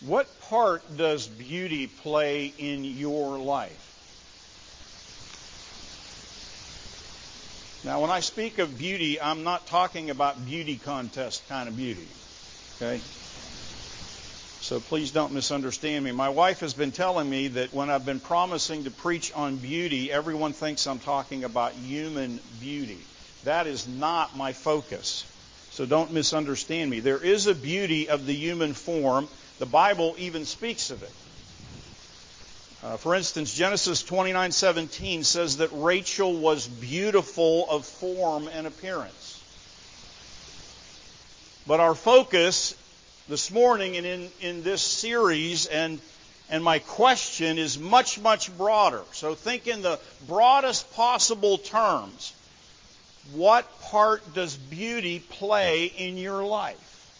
What part does beauty play in your life? Now, when I speak of beauty, I'm not talking about beauty contest kind of beauty. Okay? So please don't misunderstand me. My wife has been telling me that when I've been promising to preach on beauty, everyone thinks I'm talking about human beauty. That is not my focus. So don't misunderstand me. There is a beauty of the human form. The Bible even speaks of it. For instance, Genesis 29:17 says that Rachel was beautiful of form and appearance. But our focus this morning and in this series and my question is much, much broader. So think in the broadest possible terms. What part does beauty play in your life?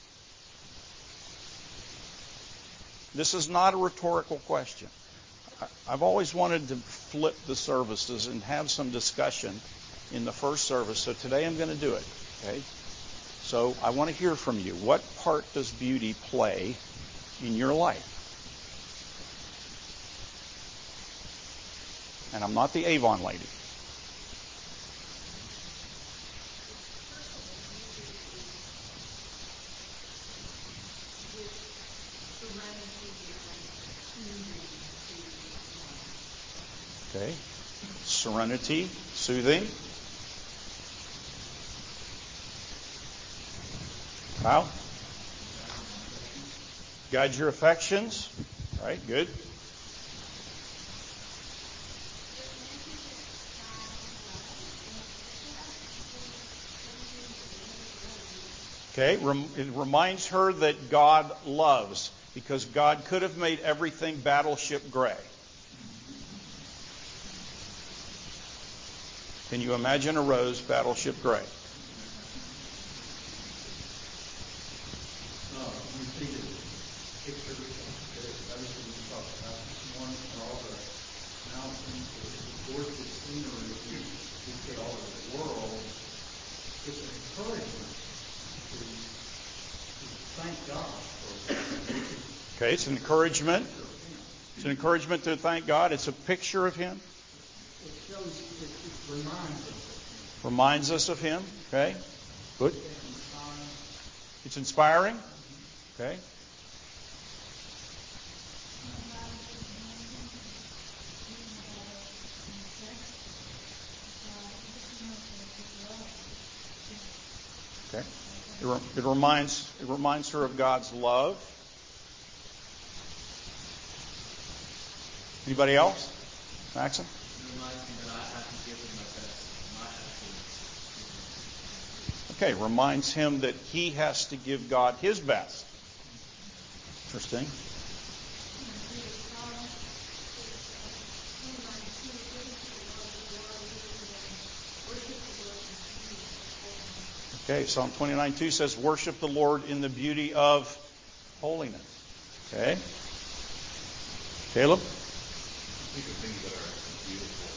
This is not a rhetorical question. I've always wanted to flip the services and have some discussion in the first service, so today I'm going to do it. Okay? So I want to hear from you. What part does beauty play in your life? And I'm not the Avon lady. Okay. Serenity, soothing. Wow. Guide your affections. All right, good. Okay, it reminds her that God loves, because God could have made everything battleship gray. Can you imagine a rose battleship gray? Okay, it's an encouragement. It's an encouragement to thank God. It's a picture of Him. Reminds us of Him. Okay, good. It's inspiring. Okay. Okay. It reminds her of God's love. Anybody else? Maxim? It reminds me that I have to give him my best, my absolute. Okay, reminds him that he has to give God his best. Interesting. Okay, Psalm 29:2 says, worship the Lord in the beauty of holiness. Okay. Caleb? I think of things that are beautiful.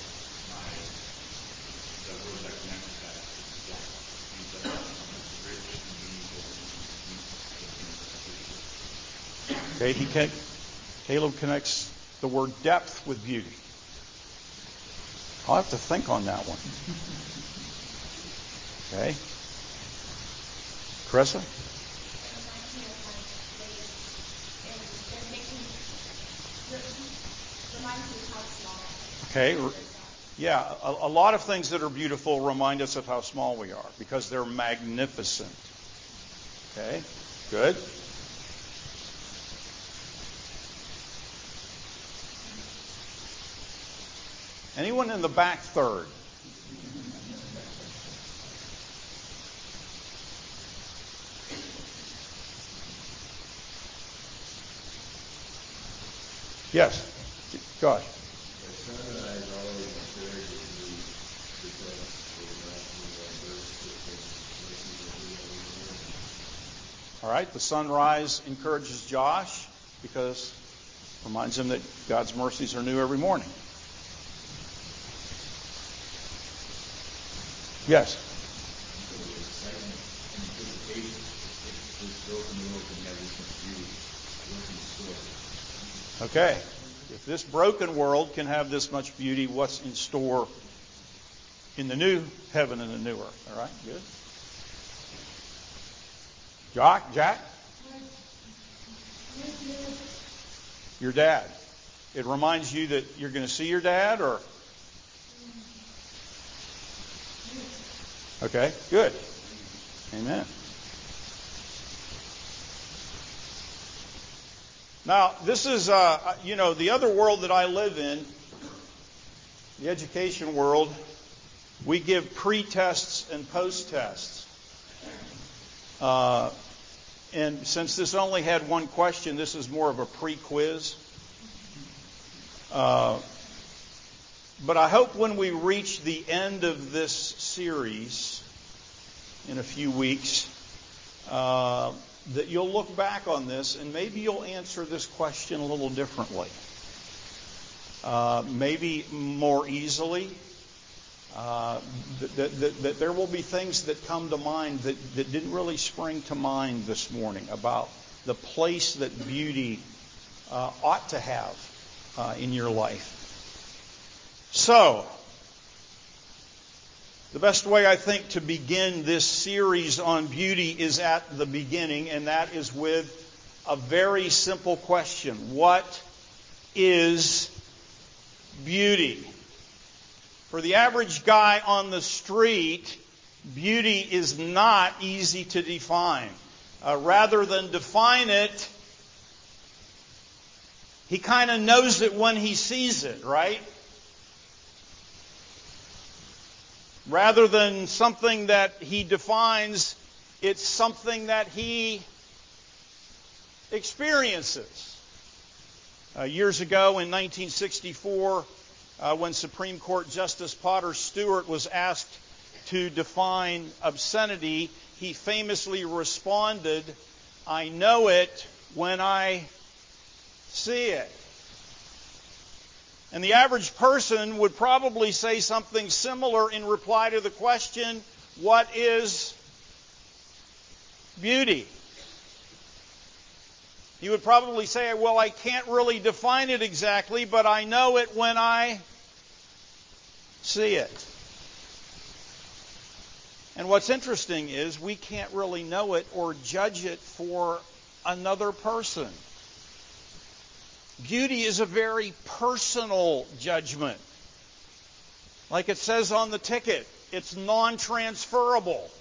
The word that connects with that is depth. Things that are rich and meaningful. Okay, Caleb connects the word depth with beauty. I'll have to think on that one. Okay. Carissa? Okay. Yeah, a lot of things that are beautiful remind us of how small we are because they're magnificent. Okay, good. Anyone in the back third? Yes. Gosh. Sunrise always encourages me because it reminds me that verse that says mercies are new every morning. All right, the sunrise encourages Josh because it reminds him that God's mercies are new every morning. Yes. So the excitement, anticipation, this broken world can never such beauty. what's in store? Okay. If this broken world can have this much beauty, what's in store in the new heaven and the new earth? All right, good. Jack? Your dad. It reminds you that you're going to see your dad, or? Okay, good. Amen. Now, this is, the other world that I live in, the education world, we give pre-tests and post-tests. And since this only had one question, this is more of a pre-quiz. But I hope when we reach the end of this series in a few weeks, that you'll look back on this and maybe you'll answer this question a little differently. Maybe more easily. That there will be things that come to mind that didn't really spring to mind this morning about the place that beauty ought to have in your life. So, the best way I think to begin this series on beauty is at the beginning, and that is with a very simple question. What is beauty? For the average guy on the street, beauty is not easy to define. Rather than define it, he kind of knows it when he sees it, right? Rather than something that he defines, it's something that he experiences. Years ago in 1964, when Supreme Court Justice Potter Stewart was asked to define obscenity, he famously responded, "I know it when I see it." And the average person would probably say something similar in reply to the question, what is beauty? He would probably say, well, I can't really define it exactly, but I know it when I see it. And what's interesting is we can't really know it or judge it for another person. Beauty is a very personal judgment. Like it says on the ticket, it's non-transferable.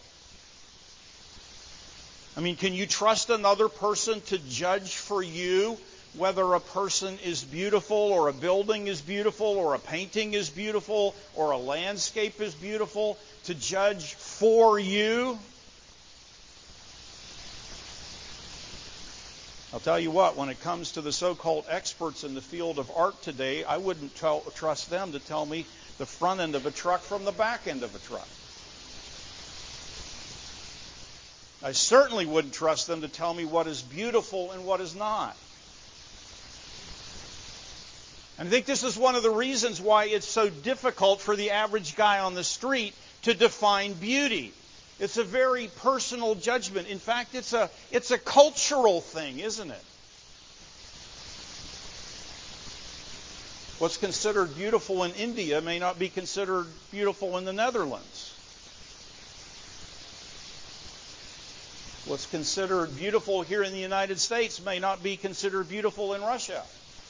I mean, can you trust another person to judge for you whether a person is beautiful, or a building is beautiful, or a painting is beautiful, or a landscape is beautiful, to judge for you? I'll tell you what, when it comes to the so-called experts in the field of art today, I wouldn't trust them to tell me the front end of a truck from the back end of a truck. I certainly wouldn't trust them to tell me what is beautiful and what is not. And I think this is one of the reasons why it's so difficult for the average guy on the street to define beauty. It's a very personal judgment. In fact, it's a cultural thing, isn't it? What's considered beautiful in India may not be considered beautiful in the Netherlands. What's considered beautiful here in the United States may not be considered beautiful in Russia.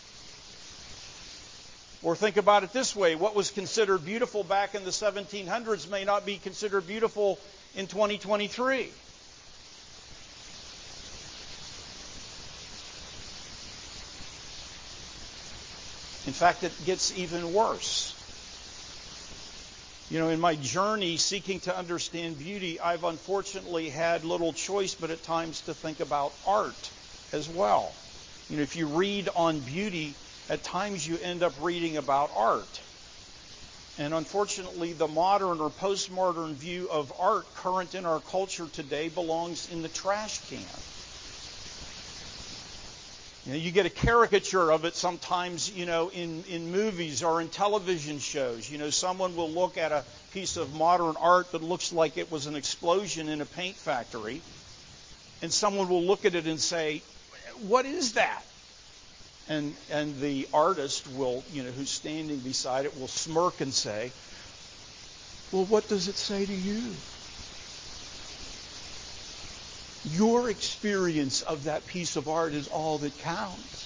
Or think about it this way, what was considered beautiful back in the 1700s may not be considered beautiful in 2023. In fact, it gets even worse. You know, in my journey seeking to understand beauty, I've unfortunately had little choice but at times to think about art as well. You know, if you read on beauty, at times you end up reading about art. And unfortunately, the modern or postmodern view of art current in our culture today belongs in the trash can. You know, you get a caricature of it sometimes, you know, in movies or in television shows. You know, someone will look at a piece of modern art that looks like it was an explosion in a paint factory, and someone will look at it and say, what is that? And the artist will, who's standing beside it will smirk and say, well, what does it say to you? Your experience of that piece of art is all that counts.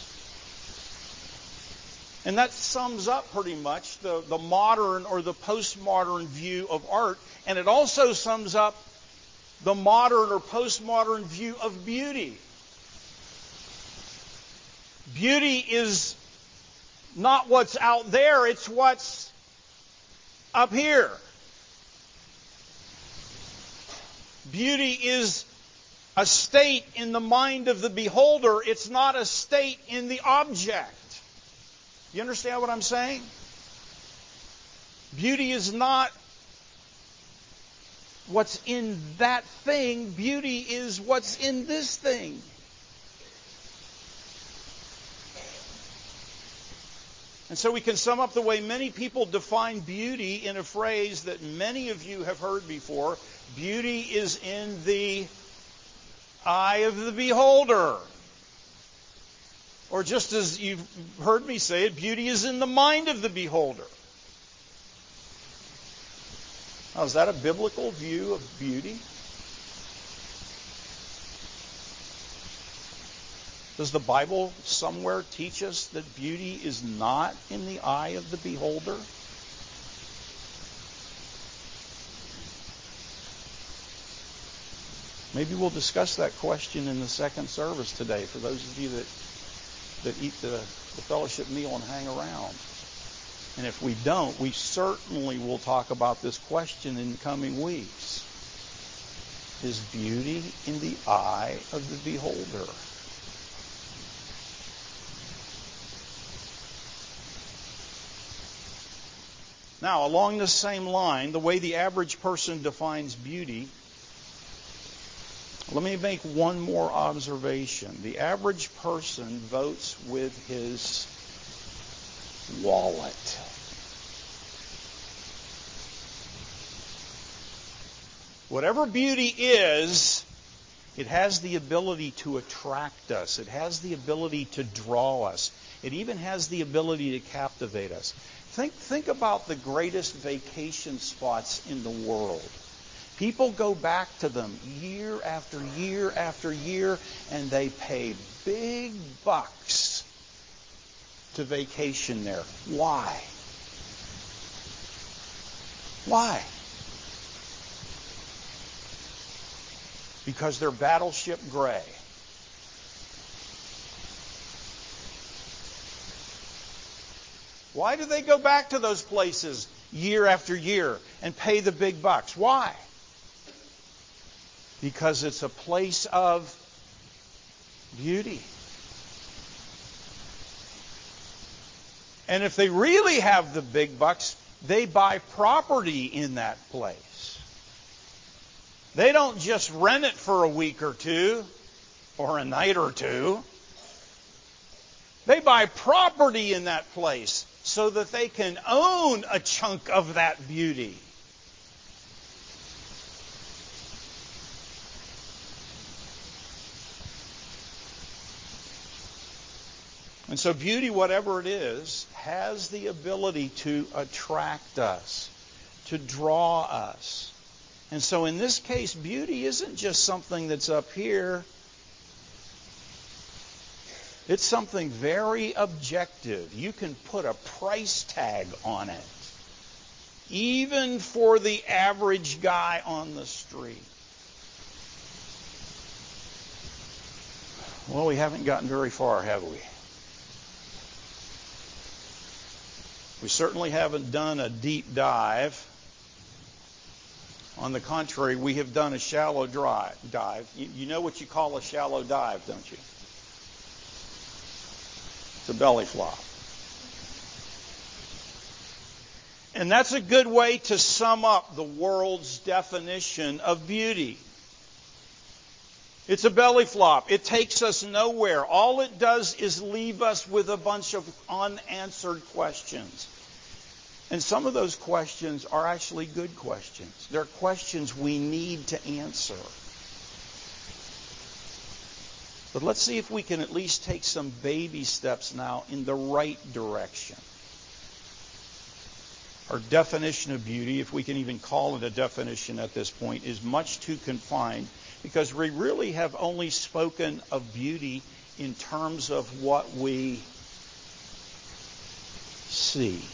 And that sums up pretty much the modern or the postmodern view of art. And it also sums up the modern or postmodern view of beauty. Beauty is not what's out there, it's what's up here. Beauty is a state in the mind of the beholder. It's not a state in the object. You understand what I'm saying? Beauty is not what's in that thing. Beauty is what's in this thing. And so we can sum up the way many people define beauty in a phrase that many of you have heard before. Beauty is in the eye of the beholder. Or just as you've heard me say it, beauty is in the mind of the beholder. Now, is that a biblical view of beauty? Does the Bible somewhere teach us that beauty is not in the eye of the beholder? Maybe we'll discuss that question in the second service today for those of you that eat the fellowship meal and hang around. And if we don't, we certainly will talk about this question in coming weeks. Is beauty in the eye of the beholder? Now, along this same line, the way the average person defines beauty, let me make one more observation. The average person votes with his wallet. Whatever beauty is, it has the ability to attract us. It has the ability to draw us. It even has the ability to captivate us. Think about the greatest vacation spots in the world. People go back to them year after year after year, and they pay big bucks to vacation there. Why? Why? Because they're battleship gray. Why do they go back to those places year after year and pay the big bucks? Why? Because it's a place of beauty. And if they really have the big bucks, they buy property in that place. They don't just rent it for a week or two or a night or two. They buy property in that place so that they can own a chunk of that beauty. And so beauty, whatever it is, has the ability to attract us, to draw us. And so in this case, beauty isn't just something that's up here. It's something very objective. You can put a price tag on it, even for the average guy on the street. Well, we haven't gotten very far, have we? We certainly haven't done a deep dive. On the contrary, we have done a shallow dive. You know what you call a shallow dive, don't you? It's a belly flop. And that's a good way to sum up the world's definition of beauty. It's a belly flop. It takes us nowhere. All it does is leave us with a bunch of unanswered questions. And some of those questions are actually good questions. They're questions we need to answer. But let's see if we can at least take some baby steps now in the right direction. Our definition of beauty, if we can even call it a definition at this point, is much too confined because we really have only spoken of beauty in terms of what we see.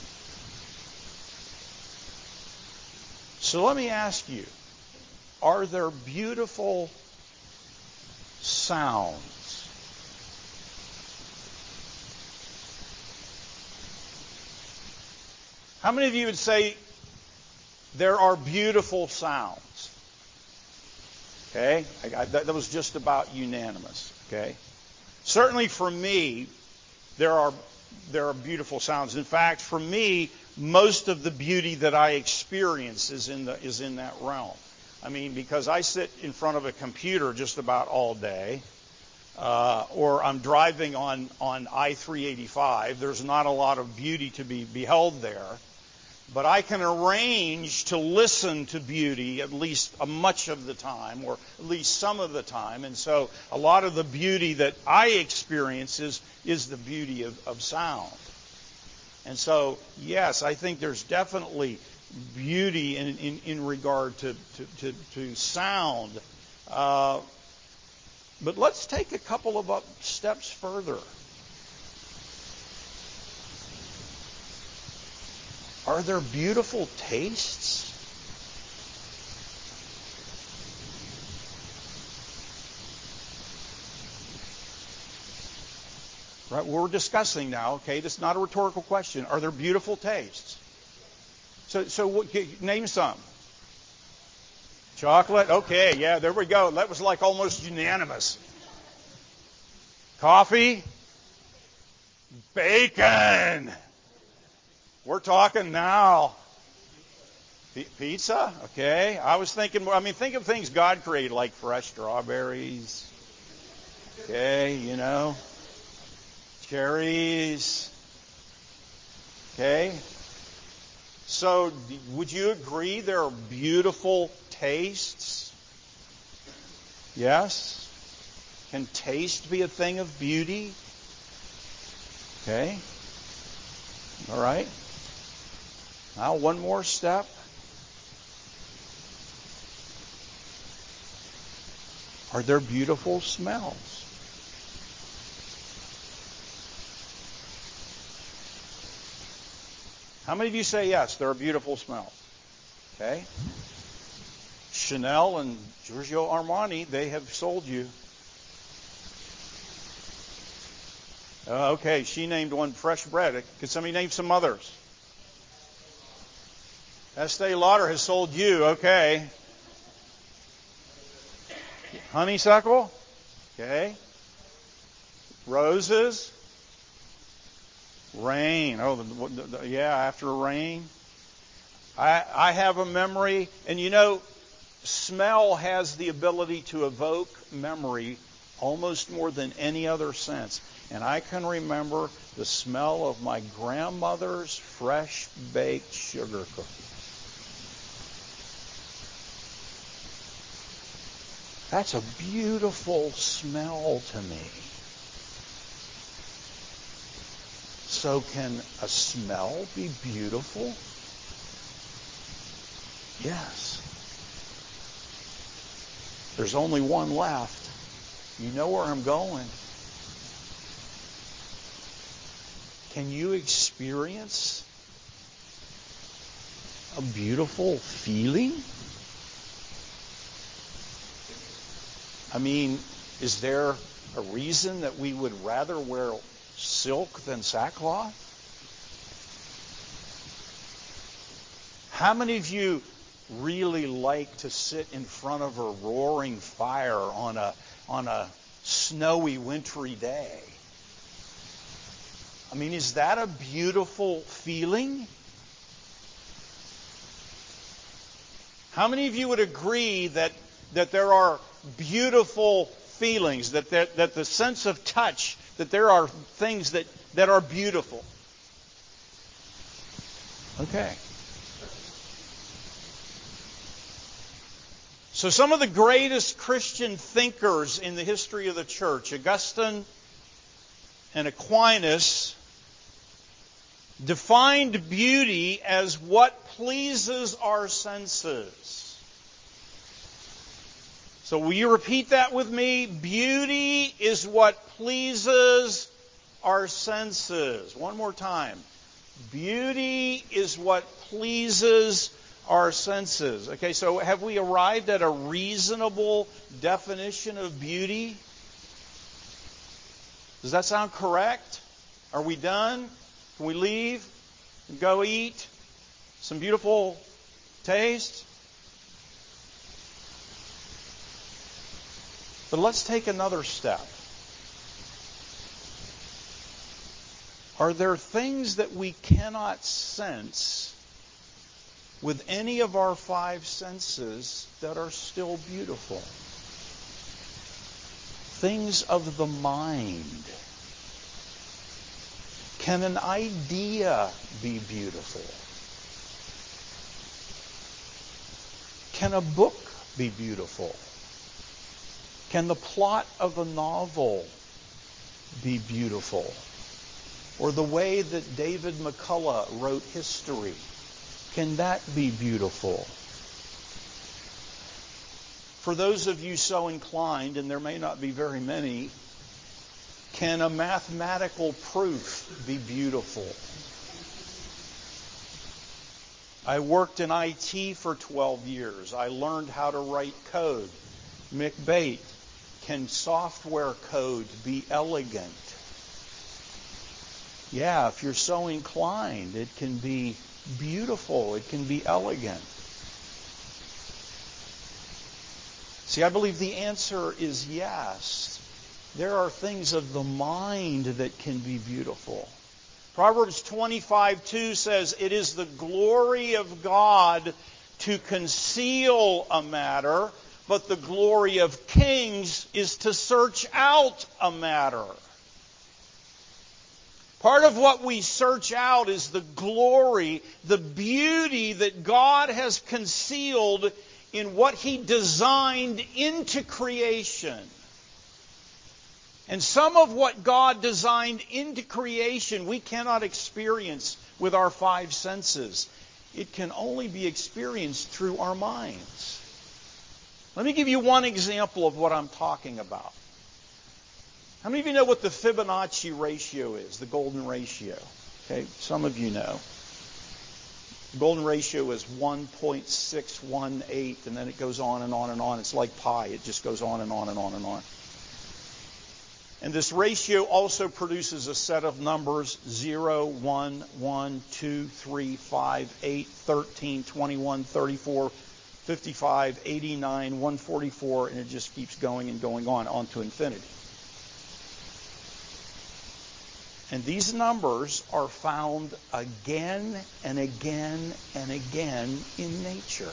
So let me ask you, are there beautiful sounds? How many of you would say there are beautiful sounds? Okay, that was just about unanimous. Okay, certainly for me, there are beautiful sounds. In fact, for me, most of the beauty that I experience is in that realm. I mean, because I sit in front of a computer just about all day, or I'm driving on I-385. There's not a lot of beauty to be beheld there. But I can arrange to listen to beauty at least much of the time, or at least some of the time. And so a lot of the beauty that I experience is the beauty of sound. And so, yes, I think there's definitely beauty in regard to sound. But let's take a couple of steps further. Are there beautiful tastes? Right, we're discussing now, okay? This is not a rhetorical question. Are there beautiful tastes? So name some. Chocolate? Okay, yeah, there we go. That was like almost unanimous. Coffee? Bacon. We're talking now. Pizza? Okay. I was thinking, think of things God created, like fresh strawberries. Okay, cherries. Okay. So, would you agree there are beautiful tastes? Yes? Can taste be a thing of beauty? Okay. All right. Now, one more step. Are there beautiful smells? How many of you say yes, there are beautiful smells? Okay. Chanel and Giorgio Armani, they have sold you. Okay, she named one fresh bread. Could somebody name some others? Estee Lauder has sold you. Okay. Honeysuckle? Okay. Roses? Rain. Oh, yeah, after rain. I have a memory, and smell has the ability to evoke memory almost more than any other sense. And I can remember the smell of my grandmother's fresh baked sugar cookies. That's a beautiful smell to me. So can a smell be beautiful? Yes. There's only one left. You know where I'm going. Can you experience a beautiful feeling? Is there a reason that we would rather wear silk than sackcloth? How many of you really like to sit in front of a roaring fire on a snowy, wintry day? Is that a beautiful feeling? How many of you would agree that there are beautiful feelings, that the sense of touch, that there are things that are beautiful? Okay. So some of the greatest Christian thinkers in the history of the church, Augustine and Aquinas, defined beauty as what pleases our senses. So will you repeat that with me? Beauty is what pleases our senses. One more time. Beauty is what pleases our senses. Okay, so have we arrived at a reasonable definition of beauty? Does that sound correct? Are we done? Can we leave and go eat some beautiful taste? But let's take another step. Are there things that we cannot sense with any of our five senses that are still beautiful? Things of the mind. Can an idea be beautiful? Can a book be beautiful? Can the plot of a novel be beautiful? Or the way that David McCullough wrote history, can that be beautiful? For those of you so inclined, and there may not be very many, can a mathematical proof be beautiful? I worked in IT for 12 years. I learned how to write code. Mick Bate, can software code be elegant? Yeah, if you're so inclined, it can be beautiful. It can be elegant. See, I believe the answer is yes. There are things of the mind that can be beautiful. Proverbs 25:2 says, "It is the glory of God to conceal a matter, but the glory of kings is to search out a matter." Part of what we search out is the glory, the beauty that God has concealed in what He designed into creation. And some of what God designed into creation we cannot experience with our five senses. It can only be experienced through our minds. Let me give you one example of what I'm talking about. How many of you know what the Fibonacci ratio is, the golden ratio? Okay, some of you know. The golden ratio is 1.618, and then it goes on and on and on. It's like pi. It just goes on and on and on and on. And this ratio also produces a set of numbers 0, 1, 1, 2, 3, 5, 8, 13, 21, 34, 55, 89, 144, and it just keeps going and going on to infinity. And these numbers are found again and again and again in nature.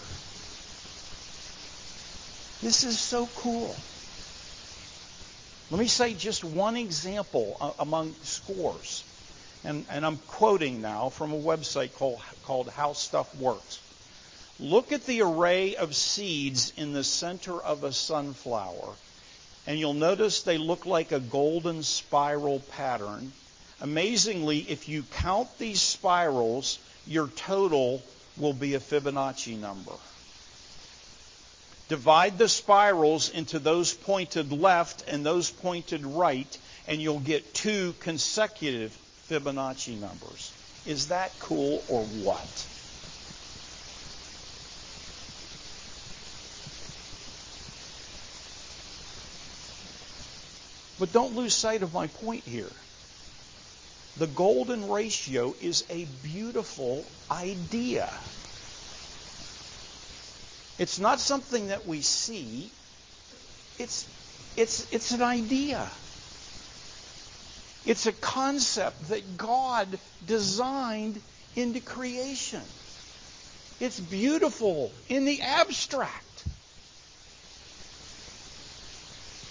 This is so cool. Let me say just one example among scores. And I'm quoting now from a website called How Stuff Works. Look at the array of seeds in the center of a sunflower, and you'll notice they look like a golden spiral pattern. Amazingly, if you count these spirals, your total will be a Fibonacci number. Divide the spirals into those pointed left and those pointed right, and you'll get two consecutive Fibonacci numbers. Is that cool or what? But don't lose sight of my point here. The golden ratio is a beautiful idea. It's not something that we see. It's an idea. It's a concept that God designed into creation. It's beautiful in the abstract.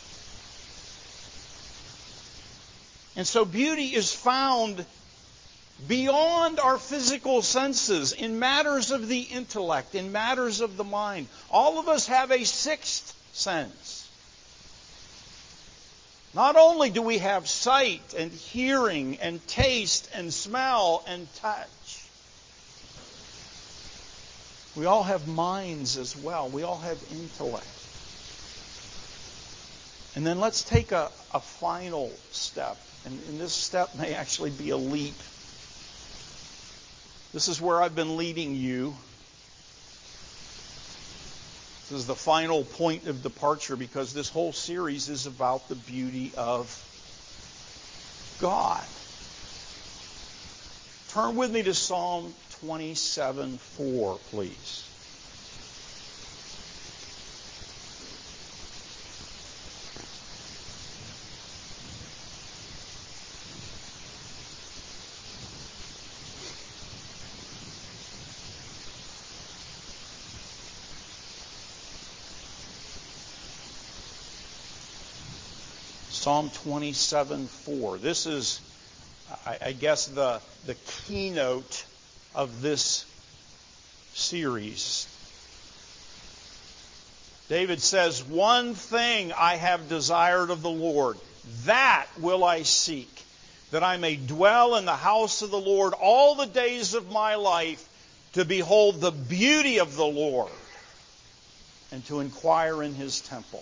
And so beauty is found beyond our physical senses, in matters of the intellect, in matters of the mind. All of us have a sixth sense. Not only do we have sight and hearing and taste and smell and touch, we all have minds as well. We all have intellect. And then let's take a final step. And this step may actually be a leap. This is where I've been leading you. This is the final point of departure because this whole series is about the beauty of God. Turn with me to Psalm 27:4, please. Psalm 27:4. This is, I guess, the keynote of this series. David says, "One thing I have desired of the Lord, that will I seek, that I may dwell in the house of the Lord all the days of my life, to behold the beauty of the Lord, and to inquire in His temple."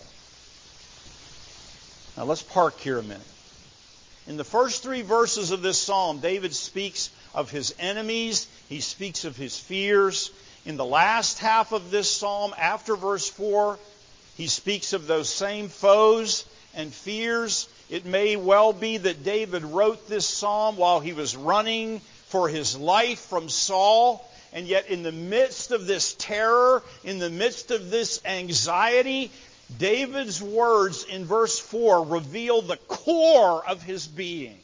Now let's park here a minute. In the first 3 verses of this psalm, David speaks of his enemies. He speaks of his fears. In the last half of this psalm, after verse 4, he speaks of those same foes and fears. It may well be that David wrote this psalm while he was running for his life from Saul. And yet in the midst of this terror, in the midst of this anxiety, David's words in verse 4 reveal the core of his being.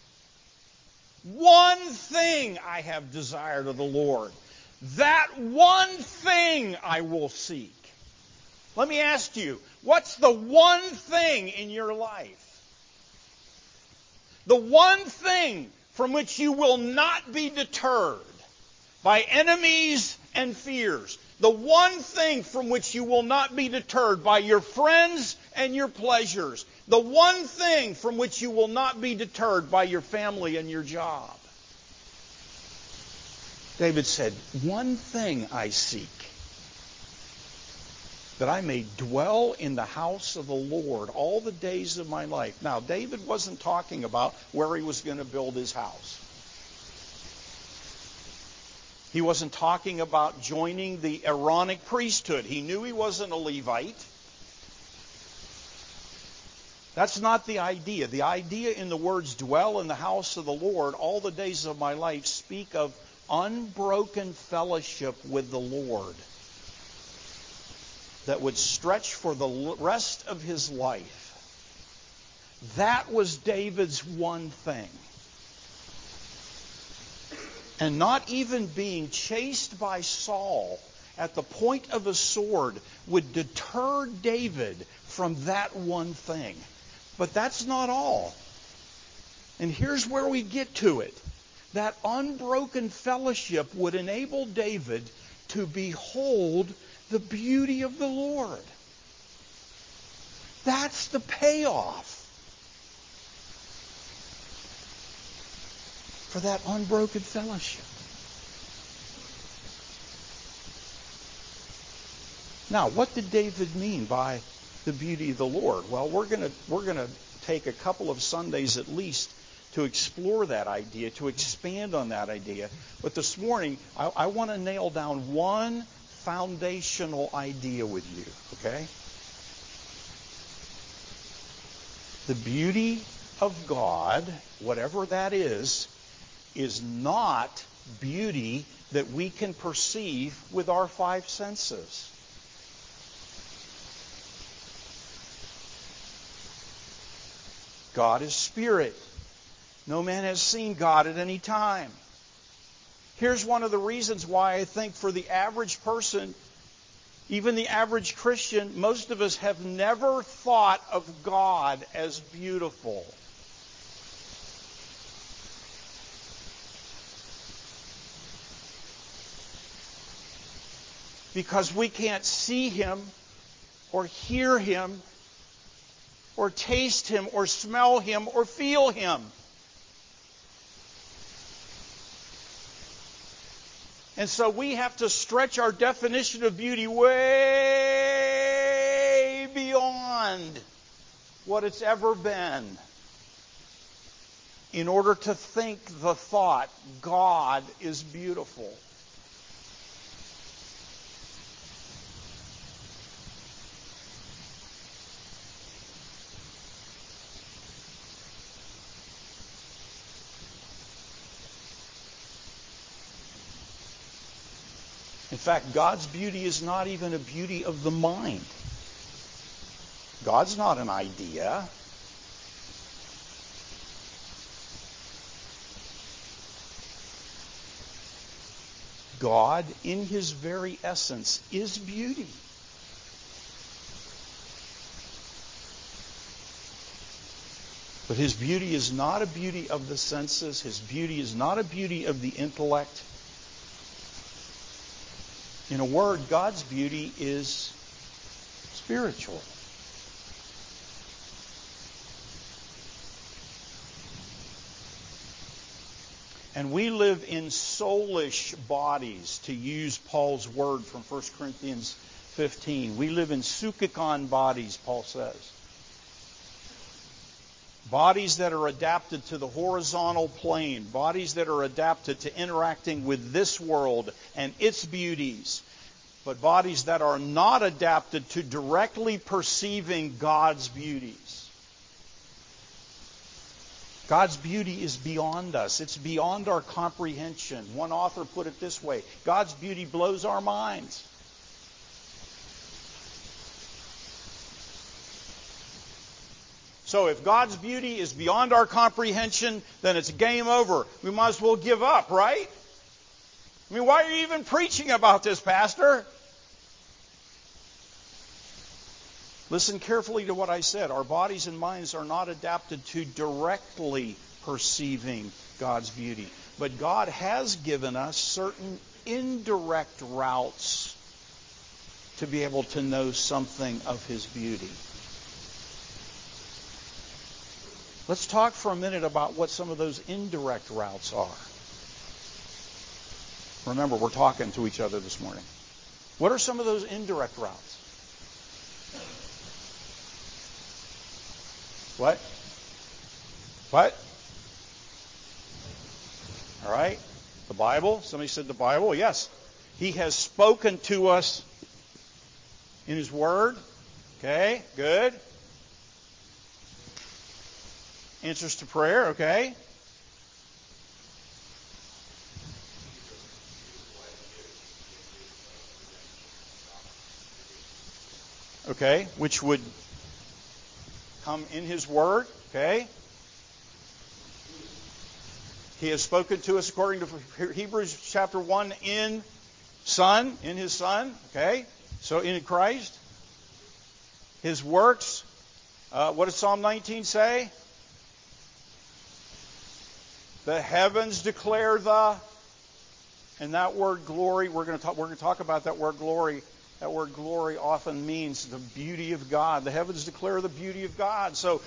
One thing I have desired of the Lord. That one thing I will seek. Let me ask you, what's the one thing in your life? The one thing from which you will not be deterred by enemies and fears. The one thing from which you will not be deterred by your friends and your pleasures. The one thing from which you will not be deterred by your family and your job. David said, "One thing I seek, that I may dwell in the house of the Lord all the days of my life." Now, David wasn't talking about where he was going to build his house. He wasn't talking about joining the Aaronic priesthood. He knew he wasn't a Levite. That's not the idea. The idea in the words "dwell in the house of the Lord all the days of my life" speak of unbroken fellowship with the Lord that would stretch for the rest of his life. That was David's one thing. And not even being chased by Saul at the point of a sword would deter David from that one thing. But that's not all. And here's where we get to it. That unbroken fellowship would enable David to behold the beauty of the Lord. That's the payoff for that unbroken fellowship. Now, what did David mean by the beauty of the Lord? Well, we're going to take a couple of Sundays at least to explore that idea, to expand on that idea. But this morning, I want to nail down one foundational idea with you, okay? The beauty of God, whatever that is not beauty that we can perceive with our 5 senses. God is spirit. No man has seen God at any time. Here's one of the reasons why I think for the average person, even the average Christian, most of us have never thought of God as beautiful. because we can't see Him or hear Him or taste Him or smell Him or feel Him. And so we have to stretch our definition of beauty way beyond what it's ever been in order to think the thought, God is beautiful. In fact, God's beauty is not even a beauty of the mind. God's not an idea. God, in His very essence, is beauty. But His beauty is not a beauty of the senses. His beauty is not a beauty of the intellect. In a word, God's beauty is spiritual. And we live in soulish bodies, to use Paul's word from 1 Corinthians 15. We live in psychikon bodies, Paul says. Bodies that are adapted to the horizontal plane. Bodies that are adapted to interacting with this world and its beauties. But bodies that are not adapted to directly perceiving God's beauties. God's beauty is beyond us. It's beyond our comprehension. One author put it this way: God's beauty blows our minds. So if God's beauty is beyond our comprehension, then it's game over. We might as well give up, right? I mean, why are you even preaching about this, Pastor? Listen carefully to what I said. Our bodies and minds are not adapted to directly perceiving God's beauty. But God has given us certain indirect routes to be able to know something of His beauty. Let's talk for a minute about what some of those indirect routes are. Remember, we're talking to each other this morning. What are some of those indirect routes? What? What? All right. The Bible. Somebody said the Bible. Yes. He has spoken to us in His Word. Okay. Good. Answers to prayer. Okay. Okay. Which would come in His Word. Okay. He has spoken to us according to Hebrews chapter 1 in His Son. Okay. So in Christ. His works. What does Psalm 19 say? The heavens declare and that word glory, we're going to talk about that word glory. That word glory often means the beauty of God. The heavens declare the beauty of God. So,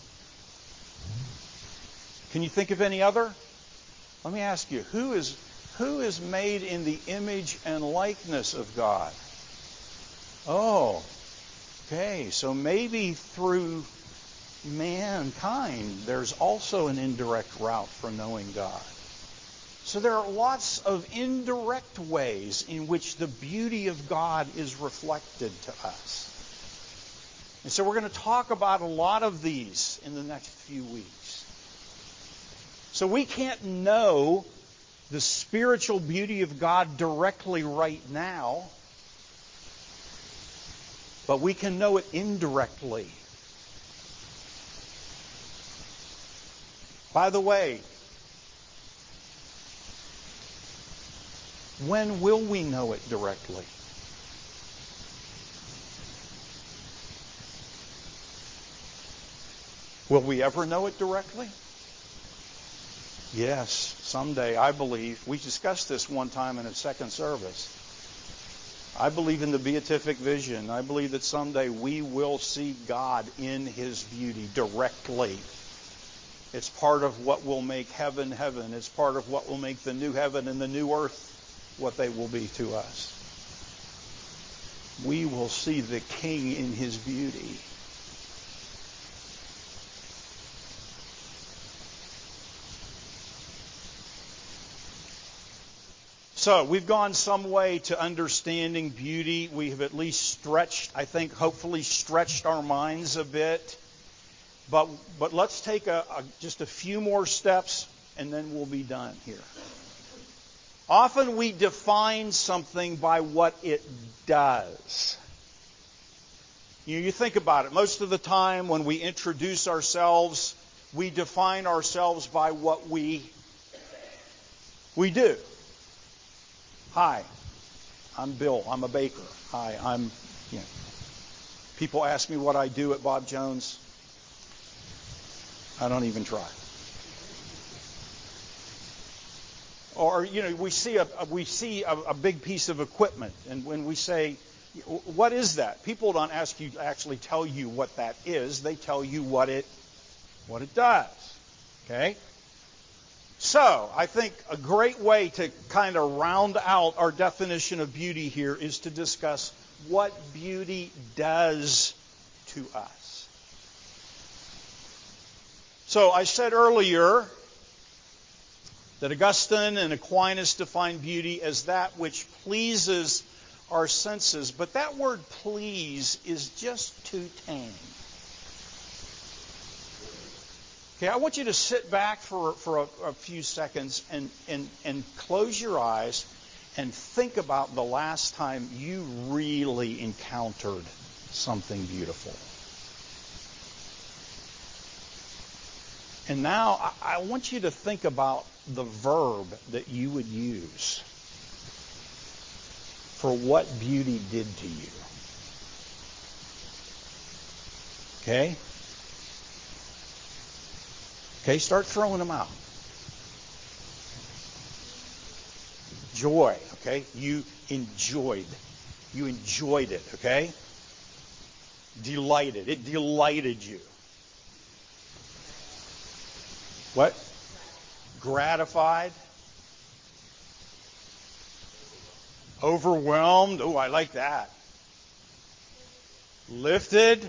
can you think of any other? Let me ask you, who is made in the image and likeness of God? Oh, okay. So maybe through mankind, there's also an indirect route for knowing God. So there are lots of indirect ways in which the beauty of God is reflected to us. And so we're going to talk about a lot of these in the next few weeks. So we can't know the spiritual beauty of God directly right now, but we can know it indirectly. By the way, when will we know it directly? Will we ever know it directly? Yes, someday, I believe. We discussed this one time in a second service. I believe in the beatific vision. I believe that someday we will see God in His beauty directly. It's part of what will make heaven heaven. It's part of what will make the new heaven and the new earth what they will be to us. We will see the King in His beauty. So, we've gone some way to understanding beauty. We have at least stretched, I think, hopefully stretched our minds a bit. But let's take just a few more steps, and then we'll be done here. Often we define something by what it does. You think about it. Most of the time when we introduce ourselves, we define ourselves by what we do. Hi, I'm Bill. I'm a baker. Hi, People ask me what I do at Bob Jones. I don't even try. Or, we see a big piece of equipment, and when we say, what is that? People don't actually tell you what that is. They tell you what it does. Okay? So, I think a great way to kind of round out our definition of beauty here is to discuss what beauty does to us. So, I said earlier that Augustine and Aquinas define beauty as that which pleases our senses, but that word please is just too tame. Okay, I want you to sit back for a few seconds and close your eyes and think about the last time you really encountered something beautiful. And now I want you to think about the verb that you would use for what beauty did to you. Okay? Okay, start throwing them out. Joy, okay? You enjoyed it, okay? Delighted. It delighted you. What? Gratified. Overwhelmed. Oh, I like that. Lifted.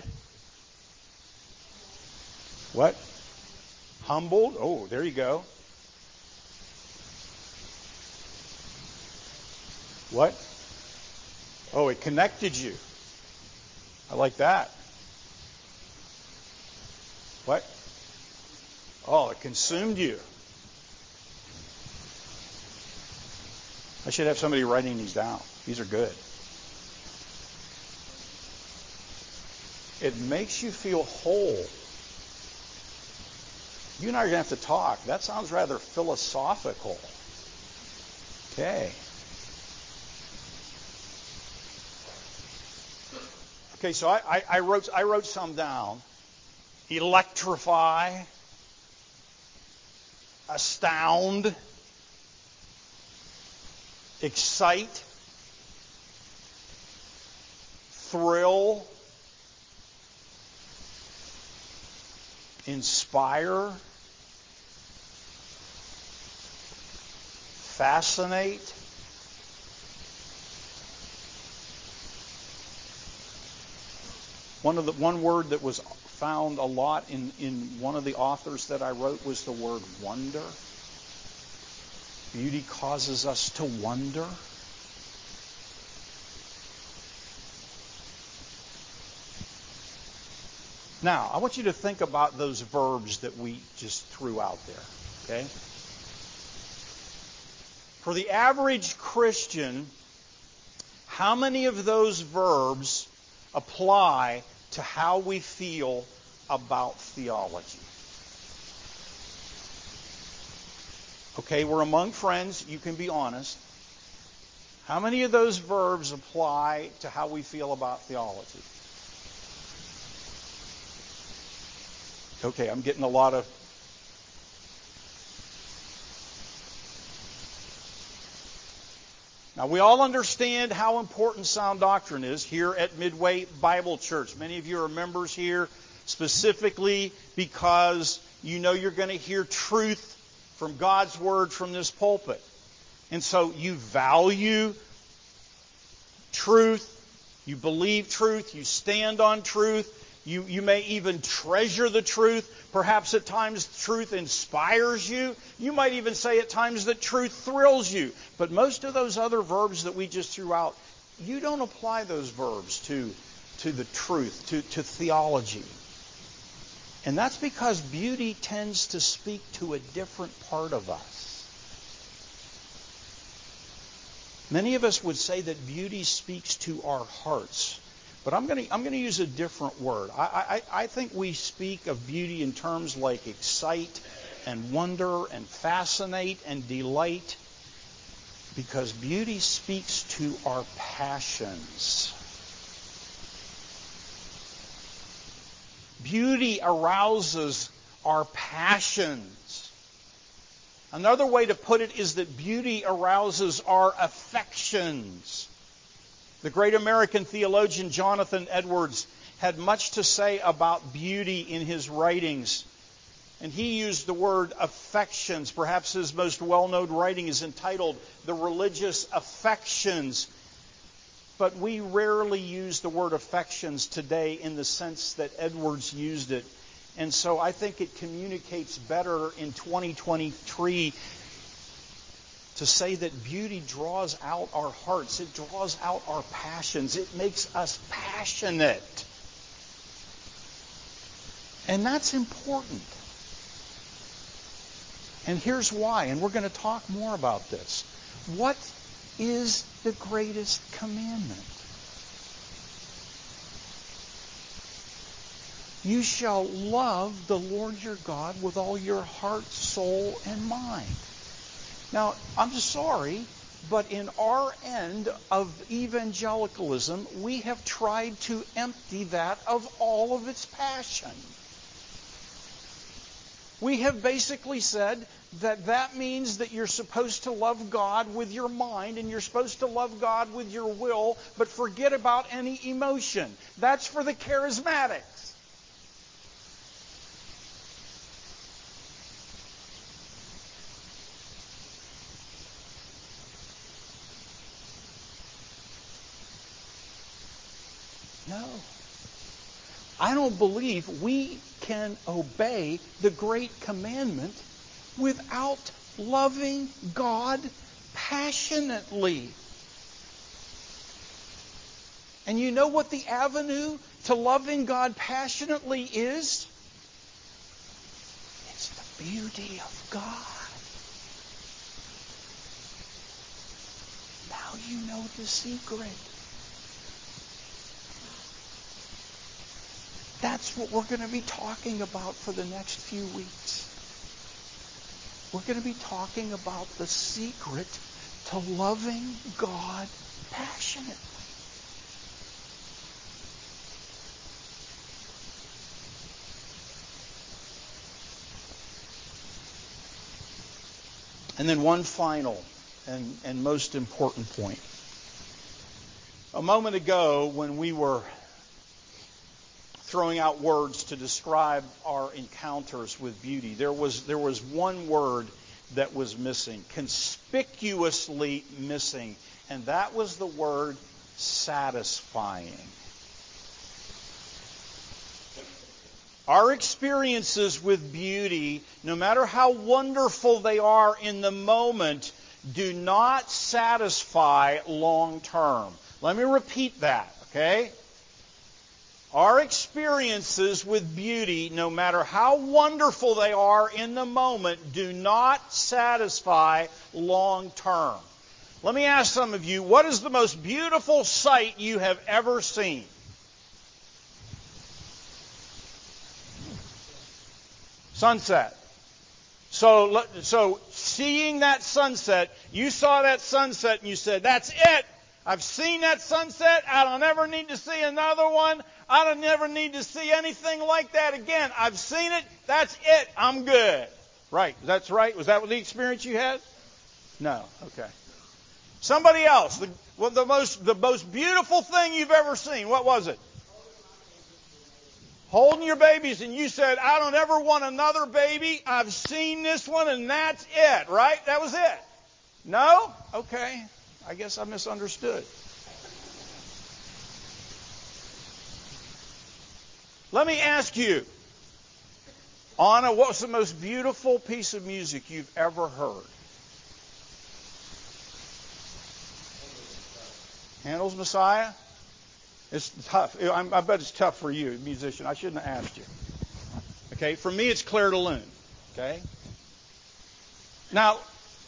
What? Humbled. Oh, there you go. What? Oh, it connected you. I like that. What? Oh, it consumed you. I should have somebody writing these down. These are good. It makes you feel whole. You and I are going to have to talk. That sounds rather philosophical. Okay. Okay, so I wrote some down. Electrify. Astound. Excite. Thrill. Inspire. Fascinate. One word that was found a lot in one of the authors that I wrote was the word wonder. Beauty causes us to wonder. Now, I want you to think about those verbs that we just threw out there, okay? For the average Christian, how many of those verbs apply to how we feel about theology? Okay, we're among friends. You can be honest. How many of those verbs apply to how we feel about theology? Okay, I'm getting a lot of... Now, we all understand how important sound doctrine is here at Midway Bible Church. Many of you are members here specifically because you know you're going to hear truth from God's Word from this pulpit. And so you value truth, you believe truth, you stand on truth, you may even treasure the truth. Perhaps at times truth inspires you. You might even say at times that truth thrills you. But most of those other verbs that we just threw out, you don't apply those verbs to the truth, to theology. And that's because beauty tends to speak to a different part of us. Many of us would say that beauty speaks to our hearts. But I'm going to use a different word. I think we speak of beauty in terms like excite and wonder and fascinate and delight, because beauty speaks to our passions. Beauty arouses our passions. Another way to put it is that beauty arouses our affections. The great American theologian Jonathan Edwards had much to say about beauty in his writings. And he used the word affections. Perhaps his most well-known writing is entitled The Religious Affections. But we rarely use the word affections today in the sense that Edwards used it. And so I think it communicates better in 2023 to say that beauty draws out our hearts. It draws out our passions. It makes us passionate. And that's important. And here's why, and we're going to talk more about this. What is the greatest commandment? You shall love the Lord your God with all your heart, soul, and mind. Now, I'm sorry, but in our end of evangelicalism, we have tried to empty that of all of its passion. We have basically said that that means that you're supposed to love God with your mind and you're supposed to love God with your will, but forget about any emotion. That's for the charismatics. No. I don't believe we can obey the great commandment without loving God passionately. And you know what the avenue to loving God passionately is? It's the beauty of God. Now you know the secret. That's what we're going to be talking about for the next few weeks. We're going to be talking about the secret to loving God passionately. And then one final and most important point. A moment ago, when we were throwing out words to describe our encounters with beauty, there was one word that was missing, conspicuously missing, and that was the word satisfying. Our experiences with beauty, no matter how wonderful they are in the moment, do not satisfy long term. Let me repeat that, okay? Our experiences with beauty, no matter how wonderful they are in the moment, do not satisfy long term. Let me ask some of you, what is the most beautiful sight you have ever seen? Sunset. So seeing that sunset, you saw that sunset and you said, that's it. I've seen that sunset. I don't ever need to see another one. I don't ever need to see anything like that again. I've seen it. That's it. I'm good. Right. That's right. Was that the experience you had? No. Okay. Somebody else. The most beautiful thing you've ever seen. What was it? Holding your babies, and you said, I don't ever want another baby. I've seen this one, and that's it, right? That was it. No? Okay. I guess I misunderstood. Let me ask you, Anna, what was the most beautiful piece of music you've ever heard? Handel's Messiah? It's tough. I bet it's tough for you, musician. I shouldn't have asked you. Okay, for me, it's Claire de Lune. Okay? Now,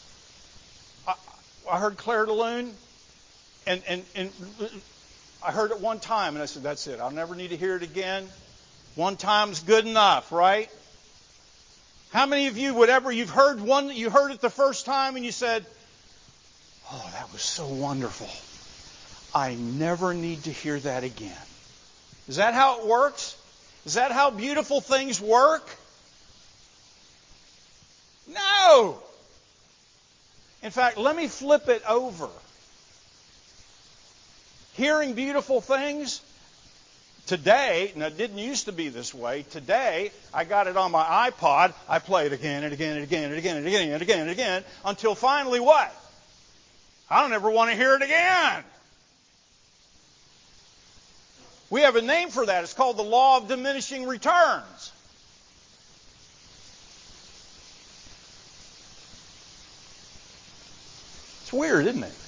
I heard Claire de Lune, and I heard it one time, and I said, that's it. I'll never need to hear it again. One time's good enough, right? How many of you, you've heard you heard it the first time, and you said, oh, that was so wonderful. I never need to hear that again. Is that how it works? Is that how beautiful things work? No. In fact, let me flip it over. Hearing beautiful things today, and it didn't used to be this way. Today, I got it on my iPod. I play it again and again and again and again and again and again and again until finally what? I don't ever want to hear it again. We have a name for that. It's called the law of diminishing returns. It's weird, isn't it?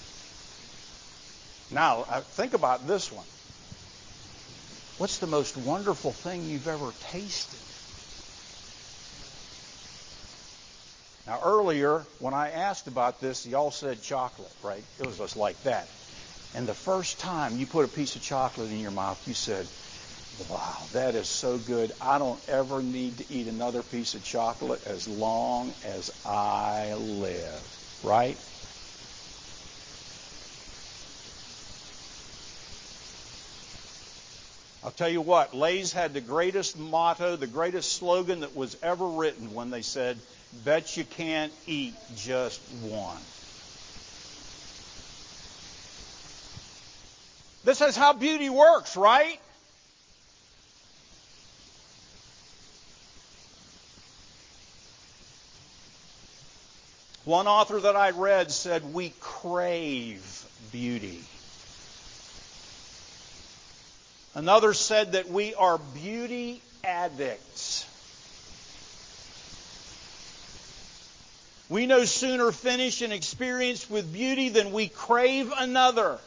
Now, think about this one. What's the most wonderful thing you've ever tasted? Now, earlier, when I asked about this, y'all said chocolate, right? It was just like that. And the first time you put a piece of chocolate in your mouth, you said, wow, that is so good. I don't ever need to eat another piece of chocolate as long as I live. Right? I'll tell you what, Lay's had the greatest motto, the greatest slogan that was ever written when they said, bet you can't eat just one. This is how beauty works, right? One author that I read said, we crave beauty. Another said that we are beauty addicts. We no sooner finish an experience with beauty than we crave another.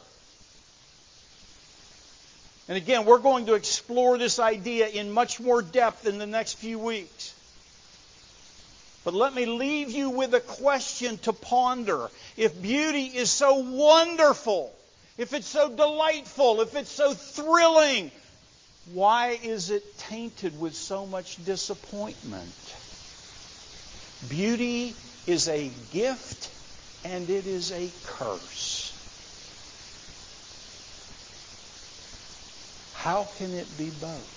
And again, we're going to explore this idea in much more depth in the next few weeks. But let me leave you with a question to ponder. If beauty is so wonderful, if it's so delightful, if it's so thrilling, why is it tainted with so much disappointment? Beauty is a gift and it is a curse. How can it be both?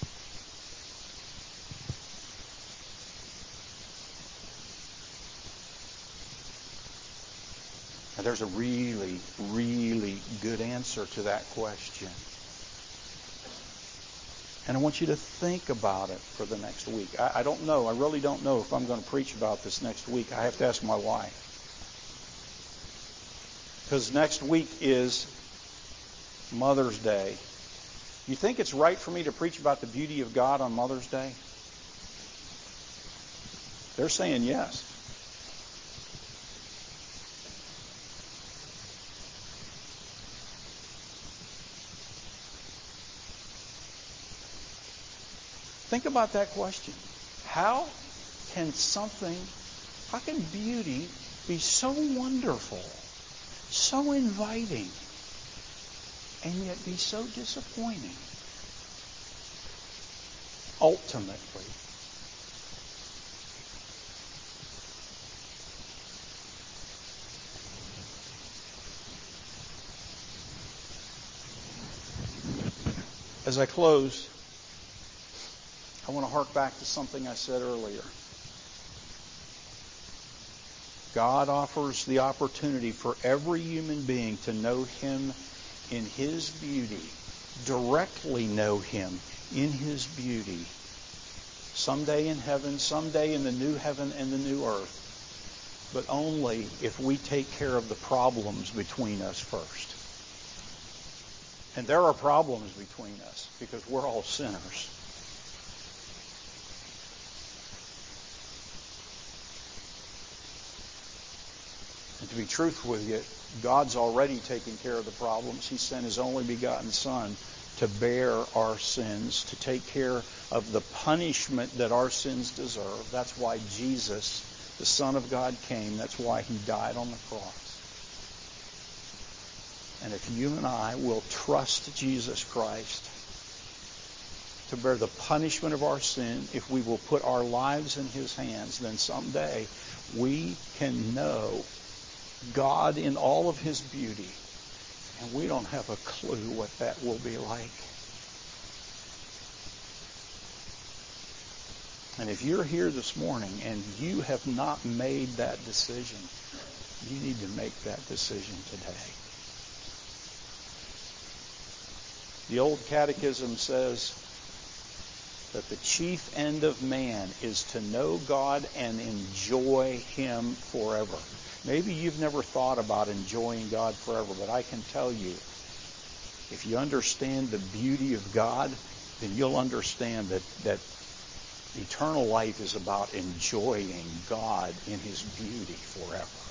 Now, there's a really, really good answer to that question. And I want you to think about it for the next week. I don't know. I really don't know if I'm going to preach about this next week. I have to ask my wife. Because next week is Mother's Day. You think it's right for me to preach about the beauty of God on Mother's Day? They're saying yes. Think about that question. How can beauty be so wonderful, so inviting, and yet be so disappointing? Ultimately. As I close, I want to hark back to something I said earlier. God offers the opportunity for every human being to know Him in His beauty, directly know Him in His beauty. Someday in heaven, someday in the new heaven and the new earth. But only if we take care of the problems between us first. And there are problems between us because we're all sinners. And to be truthful with you, God's already taken care of the problems. He sent His only begotten Son to bear our sins, to take care of the punishment that our sins deserve. That's why Jesus, the Son of God, came. That's why He died on the cross. And if you and I will trust Jesus Christ to bear the punishment of our sin, if we will put our lives in His hands, then someday we can know God in all of His beauty. And we don't have a clue what that will be like. And if you're here this morning and you have not made that decision, you need to make that decision today. The old catechism says that the chief end of man is to know God and enjoy Him forever. Maybe you've never thought about enjoying God forever, but I can tell you, if you understand the beauty of God, then you'll understand that eternal life is about enjoying God in His beauty forever.